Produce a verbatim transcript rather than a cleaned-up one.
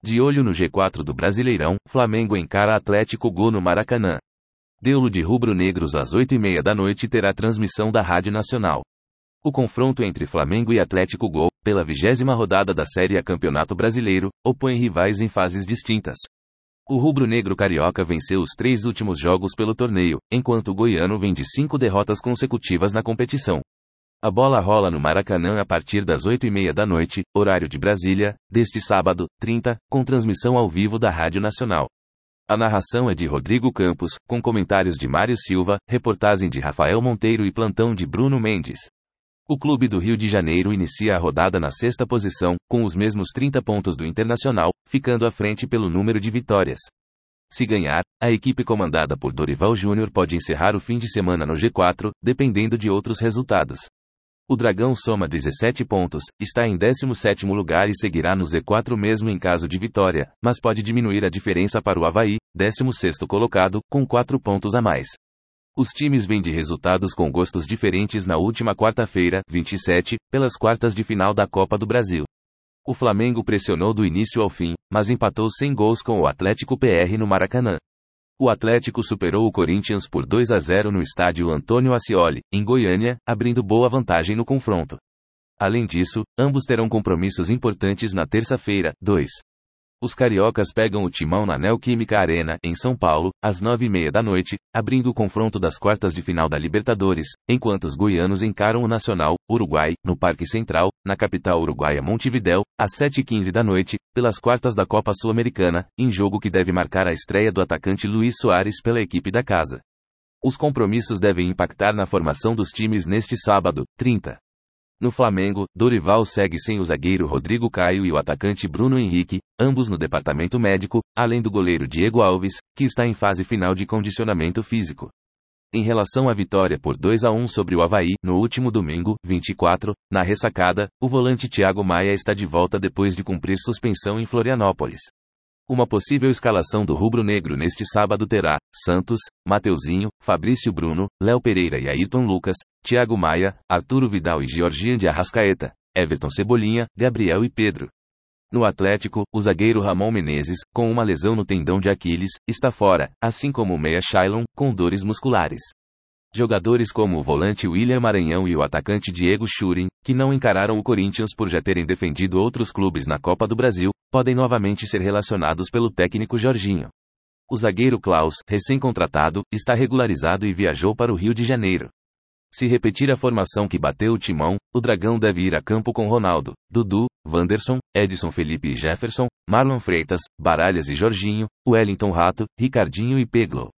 De olho no G quatro do Brasileirão, Flamengo encara Atlético Go no Maracanã. Duelo de rubro-negros às oito e meia da noite terá transmissão da Rádio Nacional. O confronto entre Flamengo e Atlético Go, pela vigésima rodada da Série A Campeonato Brasileiro, opõe rivais em fases distintas. O rubro-negro carioca venceu os três últimos jogos pelo torneio, enquanto o goiano vem de cinco derrotas consecutivas na competição. A bola rola no Maracanã a partir das oito e meia da noite, horário de Brasília, deste sábado, trinta, com transmissão ao vivo da Rádio Nacional. A narração é de Rodrigo Campos, com comentários de Mário Silva, reportagem de Rafael Monteiro e plantão de Bruno Mendes. O Clube do Rio de Janeiro inicia a rodada na sexta posição, com os mesmos trinta pontos do Internacional, ficando à frente pelo número de vitórias. Se ganhar, a equipe comandada por Dorival Júnior pode encerrar o fim de semana no G quatro, dependendo de outros resultados. O Dragão soma dezessete pontos, está em décimo sétimo lugar e seguirá no Z quatro mesmo em caso de vitória, mas pode diminuir a diferença para o Avaí, décimo sexto colocado, com quatro pontos a mais. Os times vêm de resultados com gostos diferentes na última quarta-feira, vinte e sete, pelas quartas de final da Copa do Brasil. O Flamengo pressionou do início ao fim, mas empatou sem gols com o Atlético P R no Maracanã. O Atlético superou o Corinthians por dois a zero no estádio Antônio Ascioli, em Goiânia, abrindo boa vantagem no confronto. Além disso, ambos terão compromissos importantes na terça-feira, dois. Os cariocas pegam o Timão na Neoquímica Arena, em São Paulo, às nove e meia da noite, abrindo o confronto das quartas de final da Libertadores, enquanto os goianos encaram o Nacional, Uruguai, no Parque Central, na capital uruguaia Montevidéu, às sete e quinze da noite, pelas quartas da Copa Sul-Americana, em jogo que deve marcar a estreia do atacante Luís Soares pela equipe da casa. Os compromissos devem impactar na formação dos times neste sábado, trinta. No Flamengo, Dorival segue sem o zagueiro Rodrigo Caio e o atacante Bruno Henrique, ambos no departamento médico, além do goleiro Diego Alves, que está em fase final de condicionamento físico. Em relação à vitória por dois a um sobre o Avaí, no último domingo, vinte e quatro, na ressacada, o volante Thiago Maia está de volta depois de cumprir suspensão em Florianópolis. Uma possível escalação do rubro-negro neste sábado terá Santos, Mateuzinho, Fabrício Bruno, Léo Pereira e Ayrton Lucas, Thiago Maia, Arturo Vidal e Georgian de Arrascaeta, Everton Cebolinha, Gabriel e Pedro. No Atlético, o zagueiro Ramon Menezes, com uma lesão no tendão de Aquiles, está fora, assim como o meia Shailon, com dores musculares. Jogadores como o volante William Maranhão e o atacante Diego Churin, que não encararam o Corinthians por já terem defendido outros clubes na Copa do Brasil, podem novamente ser relacionados pelo técnico Jorginho. O zagueiro Klaus, recém-contratado, está regularizado e viajou para o Rio de Janeiro. Se repetir a formação que bateu o Timão, o Dragão deve ir a campo com Ronaldo, Dudu, Wanderson, Edson Felipe e Jefferson, Marlon Freitas, Baralhas e Jorginho, Wellington Rato, Ricardinho e Peglo.